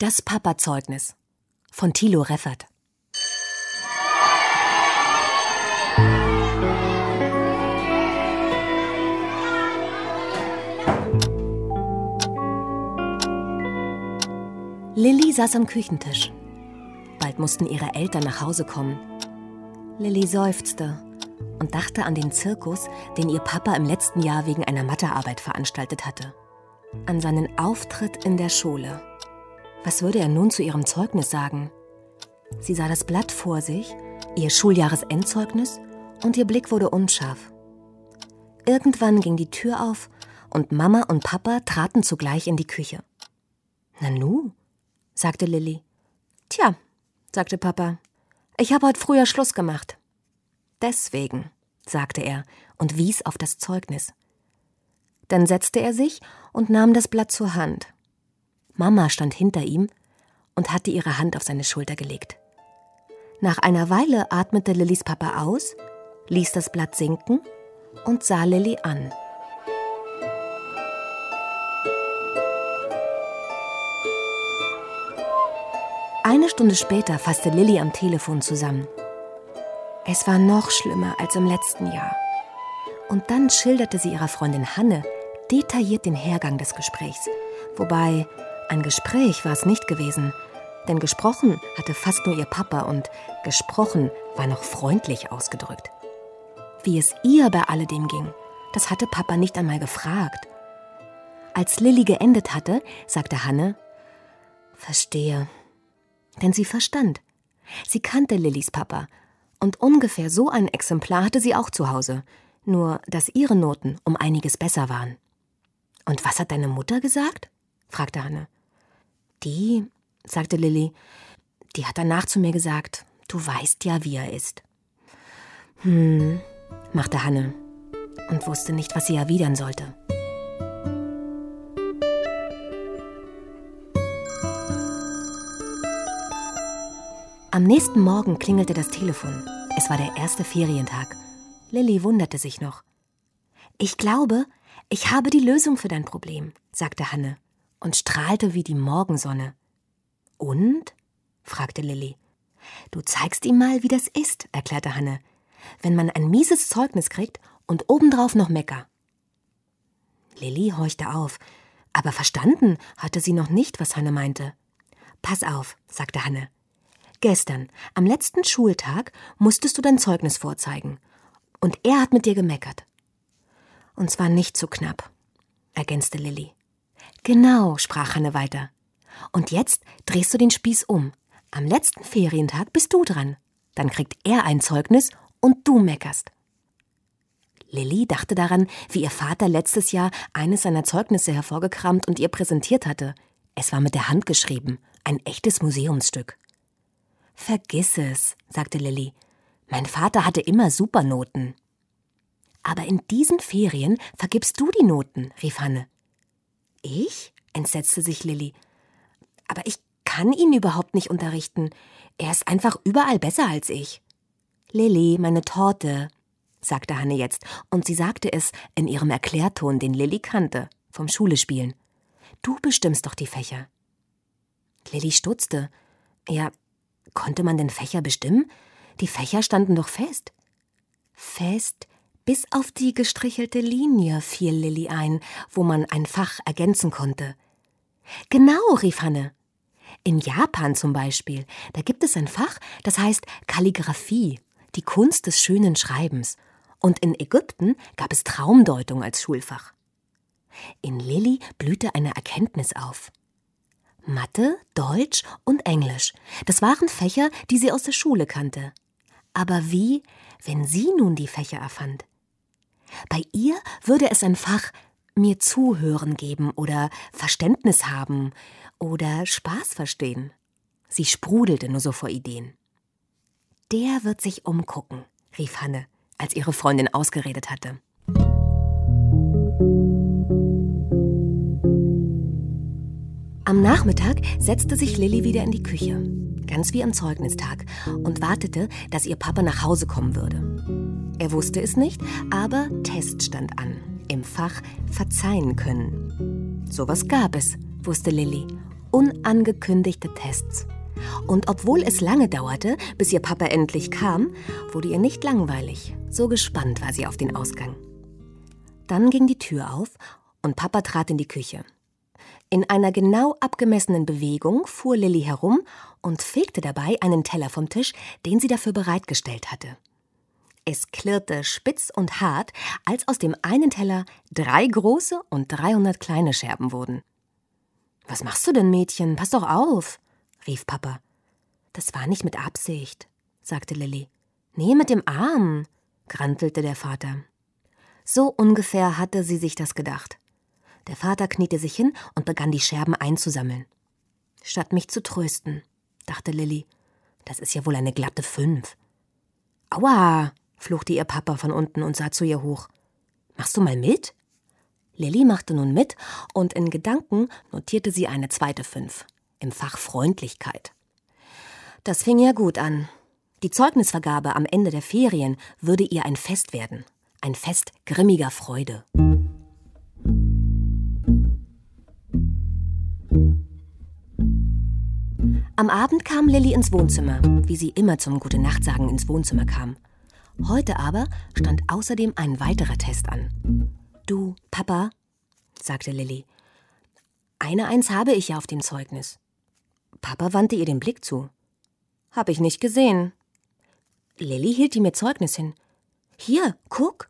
Das Papa-Zeugnis von Thilo Reffert. Lilly saß am Küchentisch. Bald mussten ihre Eltern nach Hause kommen. Lilly seufzte und dachte an den Zirkus, den ihr Papa im letzten Jahr wegen einer Mathearbeit veranstaltet hatte. An seinen Auftritt in der Schule. Was würde er nun zu ihrem Zeugnis sagen? Sie sah das Blatt vor sich, ihr Schuljahresendzeugnis, und ihr Blick wurde unscharf. Irgendwann ging die Tür auf und Mama und Papa traten zugleich in die Küche. »Nanu«, sagte Lilly. »Tja«, sagte Papa, »ich habe heute früher Schluss gemacht.« »Deswegen«, sagte er und wies auf das Zeugnis. Dann setzte er sich und nahm das Blatt zur Hand. Mama stand hinter ihm und hatte ihre Hand auf seine Schulter gelegt. Nach einer Weile atmete Lillys Papa aus, ließ das Blatt sinken und sah Lilly an. Eine Stunde später fasste Lilly am Telefon zusammen. Es war noch schlimmer als im letzten Jahr. Und dann schilderte sie ihrer Freundin Hanne detailliert den Hergang des Gesprächs. Wobei, ein Gespräch war es nicht gewesen, denn gesprochen hatte fast nur ihr Papa und gesprochen war noch freundlich ausgedrückt. Wie es ihr bei alledem ging, das hatte Papa nicht einmal gefragt. Als Lilly geendet hatte, sagte Hanne, »Verstehe«, denn sie verstand. Sie kannte Lillys Papa und ungefähr so ein Exemplar hatte sie auch zu Hause, nur dass ihre Noten um einiges besser waren. »Und was hat deine Mutter gesagt?« fragte Hanne. »Die«, sagte Lilly, »die hat danach zu mir gesagt, du weißt ja, wie er ist.« Machte Hanne und wusste nicht, was sie erwidern sollte. Am nächsten Morgen klingelte das Telefon. Es war der erste Ferientag. Lilly wunderte sich noch. »Ich glaube, ich habe die Lösung für dein Problem«, sagte Hanne und strahlte wie die Morgensonne. »Und?«, fragte Lilly. »Du zeigst ihm mal, wie das ist«, erklärte Hanne, »wenn man ein mieses Zeugnis kriegt und obendrauf noch Mecker.« Lilly horchte auf, aber verstanden hatte sie noch nicht, was Hanne meinte. »Pass auf«, sagte Hanne. »Gestern, am letzten Schultag, musstest du dein Zeugnis vorzeigen. Und er hat mit dir gemeckert.« »Und zwar nicht so knapp«, ergänzte Lilly. »Genau«, sprach Hanne weiter. »Und jetzt drehst du den Spieß um. Am letzten Ferientag bist du dran. Dann kriegt er ein Zeugnis und du meckerst.« Lilly dachte daran, wie ihr Vater letztes Jahr eines seiner Zeugnisse hervorgekramt und ihr präsentiert hatte. Es war mit der Hand geschrieben, ein echtes Museumsstück. »Vergiss es«, sagte Lilly. »Mein Vater hatte immer Supernoten.« »Aber in diesen Ferien vergibst du die Noten«, rief Hanne. »Ich?«, entsetzte sich Lilly. »Aber ich kann ihn überhaupt nicht unterrichten. Er ist einfach überall besser als ich.« »Lilly, meine Torte«, sagte Hanne jetzt, und sie sagte es in ihrem Erklärton, den Lilly kannte, vom Schulespielen. »Du bestimmst doch die Fächer.« Lilly stutzte. Ja, konnte man denn Fächer bestimmen? Die Fächer standen doch fest. »Fest, bis auf die gestrichelte Linie«, fiel Lilly ein, wo man ein Fach ergänzen konnte. »Genau«, rief Hanne. »In Japan zum Beispiel, da gibt es ein Fach, das heißt Kalligraphie, die Kunst des schönen Schreibens. Und in Ägypten gab es Traumdeutung als Schulfach.« In Lilly blühte eine Erkenntnis auf. Mathe, Deutsch und Englisch, das waren Fächer, die sie aus der Schule kannte. Aber wie, wenn sie nun die Fächer erfand? Bei ihr würde es ein Fach mir zuhören geben oder Verständnis haben oder Spaß verstehen. Sie sprudelte nur so vor Ideen. »Der wird sich umgucken«, rief Hanne, als ihre Freundin ausgeredet hatte. Am Nachmittag setzte sich Lilly wieder in die Küche, ganz wie am Zeugnistag, und wartete, dass ihr Papa nach Hause kommen würde. Er wusste es nicht, aber Test stand an, im Fach Verzeihen können. Sowas gab es, wusste Lilly, unangekündigte Tests. Und obwohl es lange dauerte, bis ihr Papa endlich kam, wurde ihr nicht langweilig. So gespannt war sie auf den Ausgang. Dann ging die Tür auf und Papa trat in die Küche. In einer genau abgemessenen Bewegung fuhr Lilly herum und fegte dabei einen Teller vom Tisch, den sie dafür bereitgestellt hatte. Es klirrte spitz und hart, als aus dem einen Teller 3 große und 300 kleine Scherben wurden. »Was machst du denn, Mädchen? Pass doch auf«, rief Papa. »Das war nicht mit Absicht«, sagte Lilly. »Nee, mit dem Arm«, grantelte der Vater. So ungefähr hatte sie sich das gedacht. Der Vater kniete sich hin und begann, die Scherben einzusammeln. »Statt mich zu trösten«, dachte Lilly. »Das ist ja wohl eine glatte 5. »Aua«, fluchte ihr Papa von unten und sah zu ihr hoch. »Machst du mal mit?« Lilly machte nun mit und in Gedanken notierte sie eine zweite 5 im Fach Freundlichkeit. Das fing ja gut an. Die Zeugnisvergabe am Ende der Ferien würde ihr ein Fest werden. Ein Fest grimmiger Freude. Am Abend kam Lilly ins Wohnzimmer, wie sie immer zum Gute-Nacht-Sagen ins Wohnzimmer kam. Heute aber stand außerdem ein weiterer Test an. »Du, Papa«, sagte Lilly, »eine 1 habe ich ja auf dem Zeugnis.« Papa wandte ihr den Blick zu. »Hab ich nicht gesehen.« Lilly hielt ihm ihr Zeugnis hin. »Hier, guck!«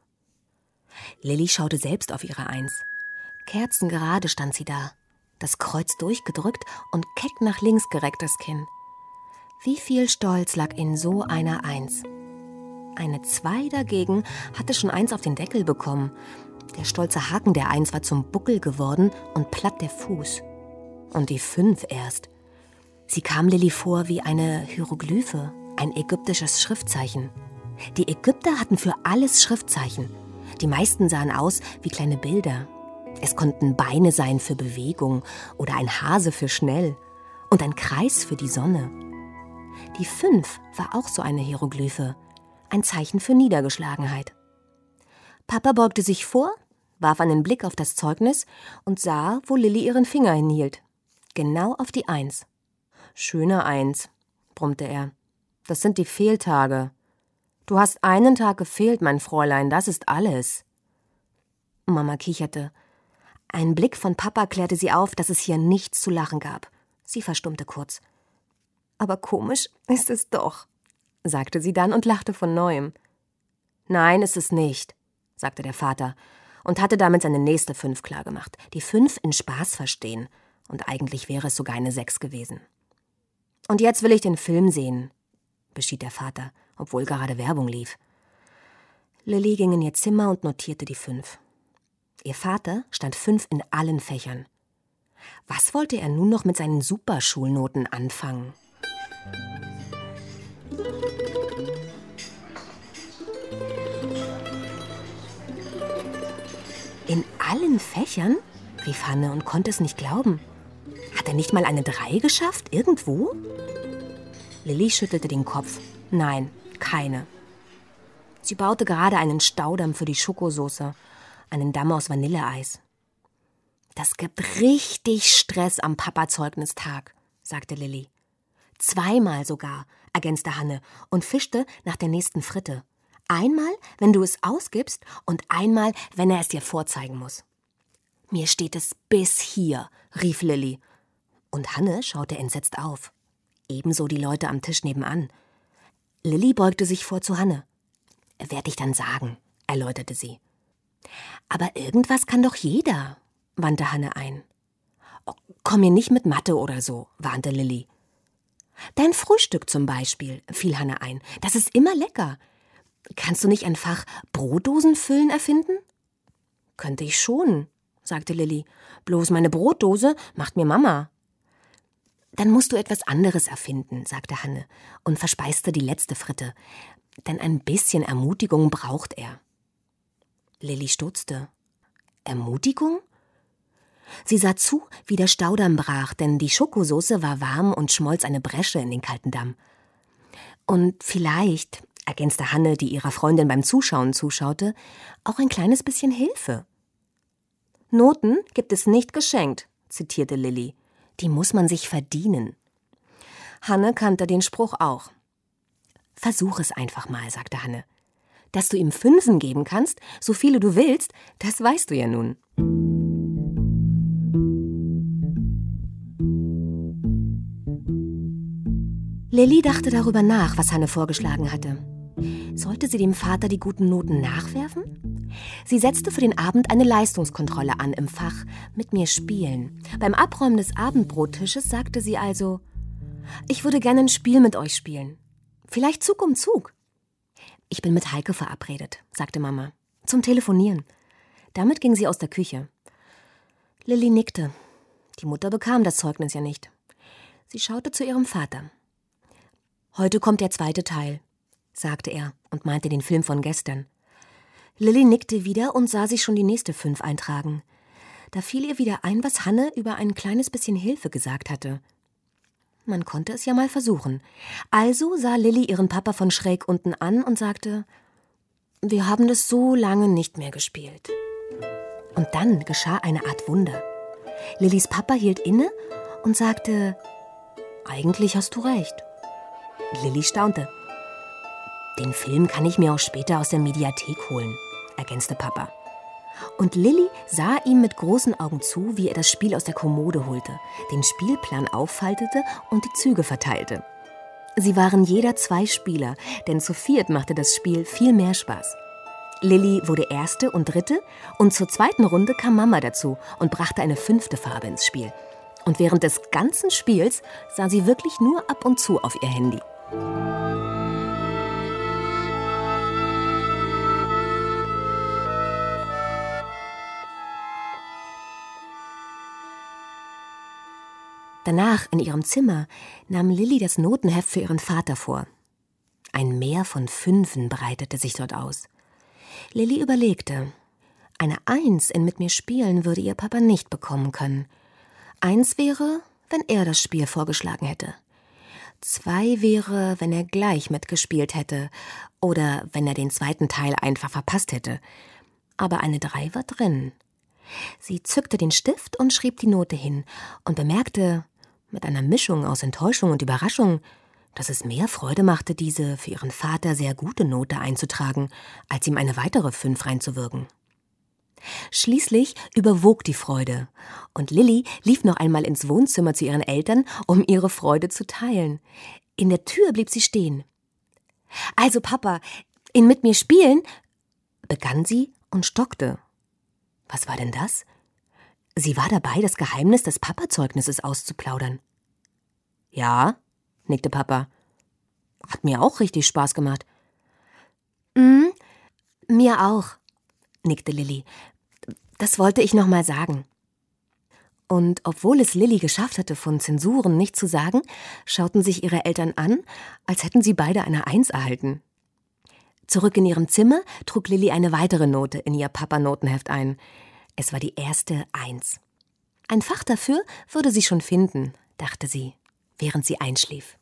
Lilly schaute selbst auf ihre 1. Kerzengerade stand sie da, das Kreuz durchgedrückt und keck nach links gereckt das Kinn. Wie viel Stolz lag in so einer 1. Eine 2 dagegen hatte schon 1 auf den Deckel bekommen. Der stolze Haken der 1 war zum Buckel geworden und platt der Fuß. Und die 5 erst. Sie kam Lilly vor wie eine Hieroglyphe, ein ägyptisches Schriftzeichen. Die Ägypter hatten für alles Schriftzeichen. Die meisten sahen aus wie kleine Bilder. Es konnten Beine sein für Bewegung oder ein Hase für schnell und ein Kreis für die Sonne. Die 5 war auch so eine Hieroglyphe, ein Zeichen für Niedergeschlagenheit. Papa beugte sich vor, warf einen Blick auf das Zeugnis und sah, wo Lilly ihren Finger hinhielt. Genau auf die 1. »Schöne 1«, brummte er. »Das sind die Fehltage. Du hast einen Tag gefehlt, mein Fräulein, das ist alles.« Mama kicherte. Ein Blick von Papa klärte sie auf, dass es hier nichts zu lachen gab. Sie verstummte kurz. »Aber komisch ist es doch«, sagte sie dann und lachte von Neuem. »Nein, ist es nicht«, sagte der Vater und hatte damit seine nächste 5 klargemacht. Die 5 in Spaß verstehen. Und eigentlich wäre es sogar eine 6 gewesen. »Und jetzt will ich den Film sehen«, beschied der Vater, obwohl gerade Werbung lief. Lilly ging in ihr Zimmer und notierte die 5. Ihr Vater stand 5 in allen Fächern. Was wollte er nun noch mit seinen Superschulnoten anfangen? »In allen Fächern?«, rief Hanne und konnte es nicht glauben. »Hat er nicht mal eine 3 geschafft, irgendwo?« Lilly schüttelte den Kopf. Nein, keine. Sie baute gerade einen Staudamm für die Schokosoße, einen Damm aus Vanilleeis. »Das gibt richtig Stress am Papa-Zeugnistag«, sagte Lilly. »2-mal sogar«, ergänzte Hanne und fischte nach der nächsten Fritte. »Einmal, wenn du es ausgibst und einmal, wenn er es dir vorzeigen muss.« »Mir steht es bis hier«, rief Lilly. Und Hanne schaute entsetzt auf. Ebenso die Leute am Tisch nebenan. Lilly beugte sich vor zu Hanne. »Werd ich dann sagen«, erläuterte sie. »Aber irgendwas kann doch jeder«, wandte Hanne ein. »Oh, komm mir nicht mit Mathe oder so«, warnte Lilly. »Dein Frühstück zum Beispiel«, fiel Hanne ein. »Das ist immer lecker. Kannst du nicht ein Fach Brotdosenfüllen erfinden?« »Könnte ich schon«, sagte Lilly. »Bloß meine Brotdose macht mir Mama.« »Dann musst du etwas anderes erfinden«, sagte Hanne und verspeiste die letzte Fritte. »Denn ein bisschen Ermutigung braucht er.« Lilly stutzte. »Ermutigung?« Sie sah zu, wie der Staudamm brach, denn die Schokosoße war warm und schmolz eine Bresche in den kalten Damm. »Und vielleicht«, ergänzte Hanne, die ihrer Freundin beim Zuschauen zuschaute, »auch ein kleines bisschen Hilfe.« »Noten gibt es nicht geschenkt«, zitierte Lilly. die muss man sich verdienen. Hanne kannte den Spruch auch. Versuch es einfach mal, sagte Hanne. Dass du ihm Fünfen geben kannst, so viele du willst, das weißt du ja nun. Lilli dachte darüber nach, was Hanne vorgeschlagen hatte. Sollte sie dem Vater die guten Noten nachwerfen? Sie setzte für den Abend eine Leistungskontrolle an im Fach mit mir spielen. Beim Abräumen des Abendbrottisches sagte sie also: Ich würde gerne ein Spiel mit euch spielen. Vielleicht Zug um Zug. Ich bin mit Heike verabredet, sagte Mama, zum Telefonieren. Damit ging sie aus der Küche. Lilli nickte. Die Mutter bekam das Zeugnis ja nicht. Sie schaute zu ihrem Vater. Heute kommt der zweite Teil, sagte er und meinte den Film von gestern. Lilli nickte wieder und sah sich schon die nächste 5 eintragen. Da fiel ihr wieder ein, was Hanne über ein kleines bisschen Hilfe gesagt hatte. Man konnte es ja mal versuchen. Also sah Lilli ihren Papa von schräg unten an und sagte: Wir haben das so lange nicht mehr gespielt. Und dann geschah eine Art Wunder. Lillis Papa hielt inne und sagte: Eigentlich hast du recht. Lilli staunte. Den Film kann ich mir auch später aus der Mediathek holen, ergänzte Papa. Und Lilli sah ihm mit großen Augen zu, wie er das Spiel aus der Kommode holte, den Spielplan auffaltete und die Züge verteilte. Sie waren jeder 2 Spieler, denn zu viert machte das Spiel viel mehr Spaß. Lilli wurde erste und dritte und zur zweiten Runde kam Mama dazu und brachte eine 5. Farbe ins Spiel. Und während des ganzen Spiels sah sie wirklich nur ab und zu auf ihr Handy. Danach, in ihrem Zimmer, nahm Lilli das Notenheft für ihren Vater vor. Ein Meer von 5 breitete sich dort aus. Lilli überlegte. Eine 1 in Mit mir spielen würde ihr Papa nicht bekommen können. 1 wäre, wenn er das Spiel vorgeschlagen hätte. 2 wäre, wenn er gleich mitgespielt hätte oder wenn er den zweiten Teil einfach verpasst hätte. Aber eine 3 war drin. Sie zückte den Stift und schrieb die Note hin und bemerkte, mit einer Mischung aus Enttäuschung und Überraschung, dass es mehr Freude machte, diese für ihren Vater sehr gute Note einzutragen, als ihm eine weitere 5 reinzuwirken. Schließlich überwog die Freude und Lilli lief noch einmal ins Wohnzimmer zu ihren Eltern, um ihre Freude zu teilen. In der Tür blieb sie stehen. »Also Papa, in Mit mir spielen«, begann sie und stockte. Was war denn das? Sie war dabei, das Geheimnis des Papazeugnisses auszuplaudern. »Ja«, nickte Papa. »Hat mir auch richtig Spaß gemacht.« Mir auch«, nickte Lilli. »Das wollte ich noch mal sagen.« Und obwohl es Lilli geschafft hatte, von Zensuren nichts zu sagen, schauten sich ihre Eltern an, als hätten sie beide eine 1 erhalten. Zurück in ihrem Zimmer trug Lilli eine weitere Note in ihr Papa-Notenheft ein. Es war die erste 1. Ein Fach dafür würde sie schon finden, dachte sie, während sie einschlief.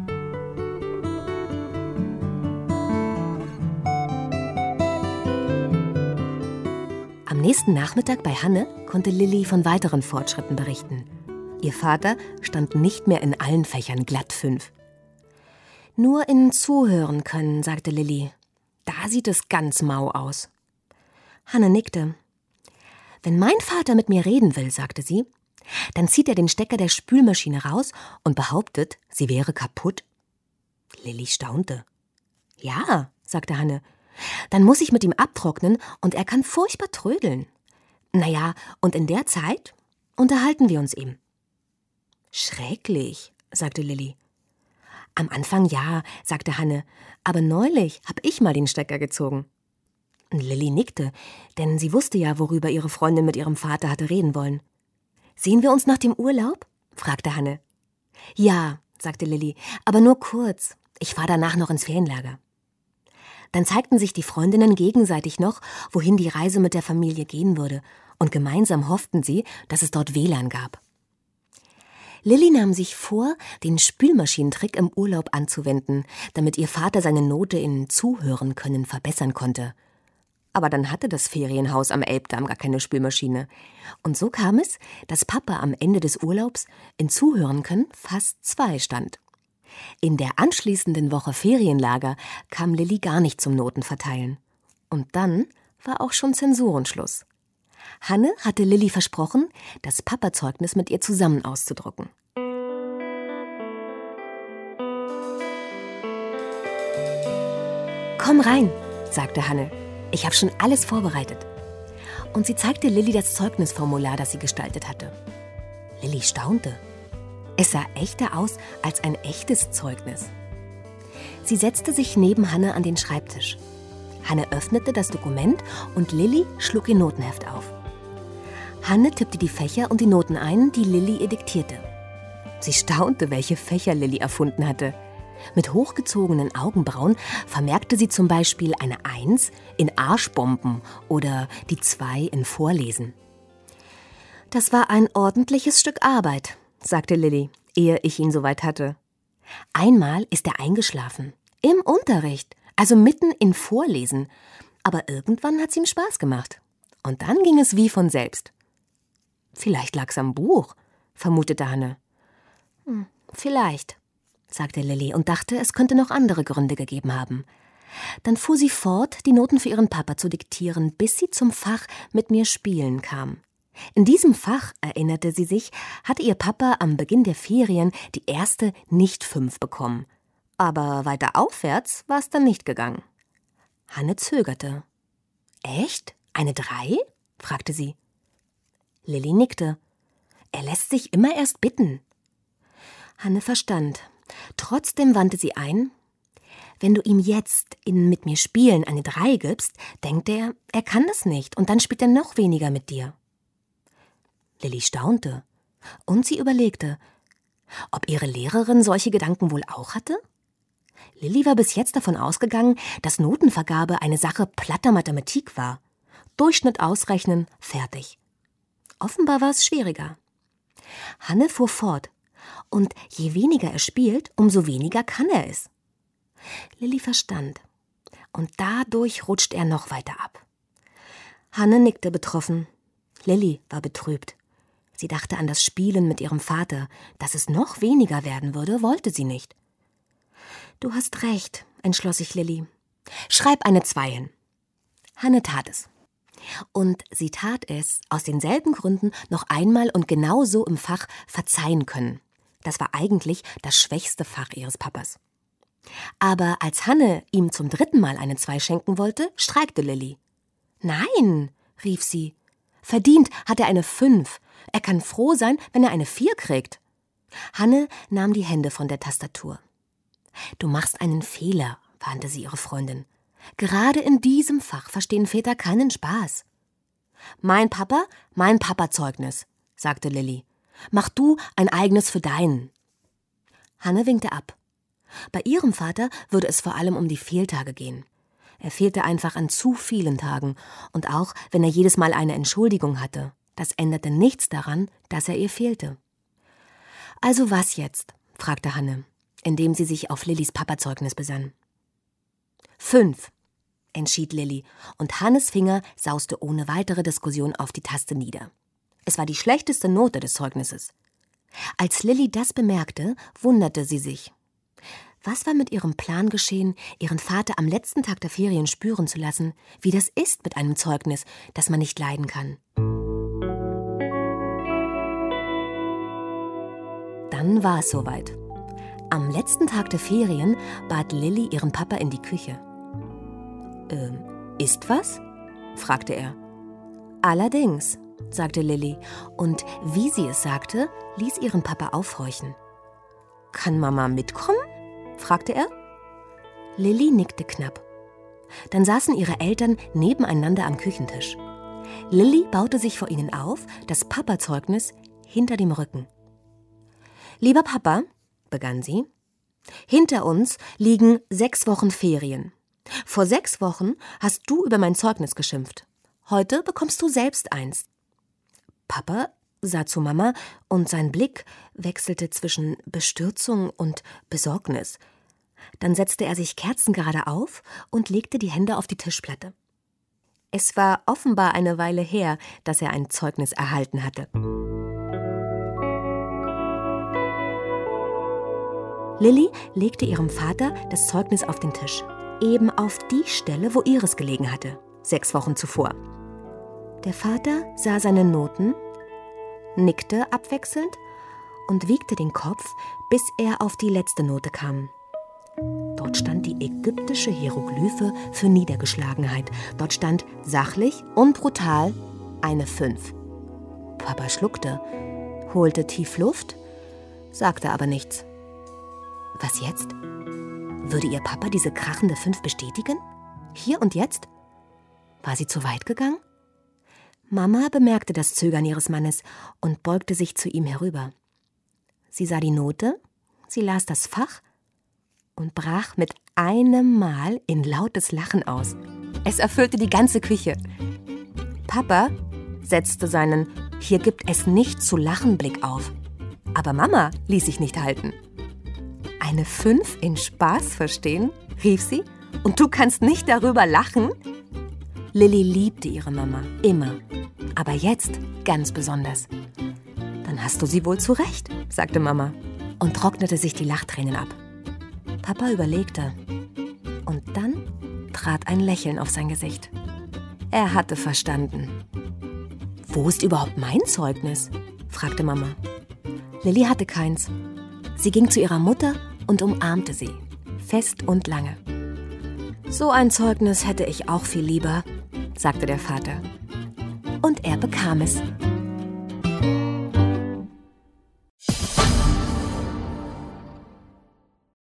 Am nächsten Nachmittag bei Hanne konnte Lilli von weiteren Fortschritten berichten. Ihr Vater stand nicht mehr in allen Fächern glatt 5. Nur in Zuhören können, sagte Lilli. Da sieht es ganz mau aus. Hanne nickte. Wenn mein Vater mit mir reden will, sagte sie, dann zieht er den Stecker der Spülmaschine raus und behauptet, sie wäre kaputt. Lilli staunte. Ja, sagte Hanne, dann muss ich mit ihm abtrocknen und er kann furchtbar trödeln. Naja, und in der Zeit unterhalten wir uns eben. Schrecklich, sagte Lilli. Am Anfang ja, sagte Hanne, aber neulich hab ich mal den Stecker gezogen. Lilli nickte, denn sie wusste ja, worüber ihre Freundin mit ihrem Vater hatte reden wollen. »Sehen wir uns nach dem Urlaub?« fragte Hanne. »Ja«, sagte Lilli, »aber nur kurz. Ich fahre danach noch ins Ferienlager.« Dann zeigten sich die Freundinnen gegenseitig noch, wohin die Reise mit der Familie gehen würde, und gemeinsam hofften sie, dass es dort WLAN gab. Lilli nahm sich vor, den Spülmaschinentrick im Urlaub anzuwenden, damit ihr Vater seine Note in Zuhören können verbessern konnte. Aber dann hatte das Ferienhaus am Elbdamm gar keine Spülmaschine. Und so kam es, dass Papa am Ende des Urlaubs in Zuhören können fast 2 stand. In der anschließenden Woche Ferienlager kam Lilli gar nicht zum Notenverteilen. Und dann war auch schon Zensurenschluss. Hanne hatte Lilli versprochen, das Papazeugnis mit ihr zusammen auszudrucken. »Komm rein«, sagte Hanne. »Ich habe schon alles vorbereitet.« Und sie zeigte Lilli das Zeugnisformular, das sie gestaltet hatte. Lilli staunte. Es sah echter aus als ein echtes Zeugnis. Sie setzte sich neben Hanne an den Schreibtisch. Hanne öffnete das Dokument und Lilli schlug ihr Notenheft auf. Hanne tippte die Fächer und die Noten ein, die Lilli ihr diktierte. Sie staunte, welche Fächer Lilli erfunden hatte. Mit hochgezogenen Augenbrauen vermerkte sie zum Beispiel eine 1 in Arschbomben oder die 2 in Vorlesen. »Das war ein ordentliches Stück Arbeit«, sagte Lilli, ehe ich ihn soweit hatte. »Einmal ist er eingeschlafen. Im Unterricht, also mitten in Vorlesen. Aber irgendwann hat's ihm Spaß gemacht. Und dann ging es wie von selbst.« »Vielleicht lag's am Buch«, vermutete Hanne. »Vielleicht«, sagte Lilli und dachte, es könnte noch andere Gründe gegeben haben. Dann fuhr sie fort, die Noten für ihren Papa zu diktieren, bis sie zum Fach »Mit mir spielen« kam. In diesem Fach, erinnerte sie sich, hatte ihr Papa am Beginn der Ferien die erste Nicht-5 bekommen. Aber weiter aufwärts war es dann nicht gegangen. Hanne zögerte. »Echt? Eine 3?« fragte sie. Lilli nickte. »Er lässt sich immer erst bitten.« Hanne verstand. Trotzdem wandte sie ein. »Wenn du ihm jetzt in »Mit mir spielen« eine 3 gibst, denkt er kann das nicht und dann spielt er noch weniger mit dir.« Lilli staunte und sie überlegte, ob ihre Lehrerin solche Gedanken wohl auch hatte? Lilli war bis jetzt davon ausgegangen, dass Notenvergabe eine Sache platter Mathematik war. Durchschnitt ausrechnen, fertig. Offenbar war es schwieriger. Hanne fuhr fort. Und je weniger er spielt, umso weniger kann er es. Lilli verstand. Und dadurch rutscht er noch weiter ab. Hanne nickte betroffen. Lilli war betrübt. Sie dachte an das Spielen mit ihrem Vater. Dass es noch weniger werden würde, wollte sie nicht. »Du hast recht«, entschloss sich Lilli. »Schreib eine 2 hin.« Hanne tat es. Und sie tat es aus denselben Gründen noch einmal und genauso im Fach Verzeihen können. Das war eigentlich das schwächste Fach ihres Papas. Aber als Hanne ihm zum 3. Mal eine 2 schenken wollte, streikte Lilli. »Nein«, rief sie, »verdient hat er eine 5. Er kann froh sein, wenn er eine 4 kriegt.« Hanne nahm die Hände von der Tastatur. »Du machst einen Fehler«, warnte sie ihre Freundin. »Gerade in diesem Fach verstehen Väter keinen Spaß.« »Mein Papa, mein Papazeugnis«, sagte Lilli. »Mach du ein eigenes für deinen.« Hanne winkte ab. Bei ihrem Vater würde es vor allem um die Fehltage gehen. Er fehlte einfach an zu vielen Tagen. Und auch, wenn er jedes Mal eine Entschuldigung hatte, das änderte nichts daran, dass er ihr fehlte. »Also was jetzt?«, fragte Hanne, indem sie sich auf Lillis Papazeugnis besann. 5, entschied Lilli, und Hannes Finger sauste ohne weitere Diskussion auf die Taste nieder. Es war die schlechteste Note des Zeugnisses. Als Lilli das bemerkte, wunderte sie sich. Was war mit ihrem Plan geschehen, ihren Vater am letzten Tag der Ferien spüren zu lassen, wie das ist mit einem Zeugnis, das man nicht leiden kann? Dann war es soweit. Am letzten Tag der Ferien bat Lilli ihren Papa in die Küche. Ist was?« fragte er. »Allerdings«, sagte Lilli, und wie sie es sagte, ließ ihren Papa aufhorchen. »Kann Mama mitkommen?« fragte er. Lilli nickte knapp. Dann saßen ihre Eltern nebeneinander am Küchentisch. Lilli baute sich vor ihnen auf, das Papazeugnis hinter dem Rücken. »Lieber Papa«, begann sie, »hinter uns liegen 6 Wochen Ferien. Vor 6 Wochen hast du über mein Zeugnis geschimpft. Heute bekommst du selbst eins.« Papa sah zu Mama und sein Blick wechselte zwischen Bestürzung und Besorgnis. Dann setzte er sich kerzengerade auf und legte die Hände auf die Tischplatte. Es war offenbar eine Weile her, dass er ein Zeugnis erhalten hatte. Lilly legte ihrem Vater das Zeugnis auf den Tisch, eben auf die Stelle, wo Iris gelegen hatte, 6 Wochen zuvor. Der Vater sah seine Noten, nickte abwechselnd und wiegte den Kopf, bis er auf die letzte Note kam. Dort stand die ägyptische Hieroglyphe für Niedergeschlagenheit. Dort stand sachlich und brutal eine 5. Papa schluckte, holte tief Luft, sagte aber nichts. Was jetzt? Würde ihr Papa diese krachende 5 bestätigen? Hier und jetzt? War sie zu weit gegangen? Mama bemerkte das Zögern ihres Mannes und beugte sich zu ihm herüber. Sie sah die Note, sie las das Fach und brach mit einem Mal in lautes Lachen aus. Es erfüllte die ganze Küche. Papa setzte seinen »Hier gibt es nicht zu lachen« Blick auf. Aber Mama ließ sich nicht halten. »Eine 5 in Spaß verstehen?« rief sie. »Und du kannst nicht darüber lachen?« Lilly liebte ihre Mama, immer. Aber jetzt ganz besonders. »Dann hast du sie wohl zurecht«, sagte Mama und trocknete sich die Lachtränen ab. Papa überlegte. Und dann trat ein Lächeln auf sein Gesicht. Er hatte verstanden. »Wo ist überhaupt mein Zeugnis?« fragte Mama. Lilly hatte keins. Sie ging zu ihrer Mutter und umarmte sie, fest und lange. »So ein Zeugnis hätte ich auch viel lieber«, sagte der Vater. Und er bekam es.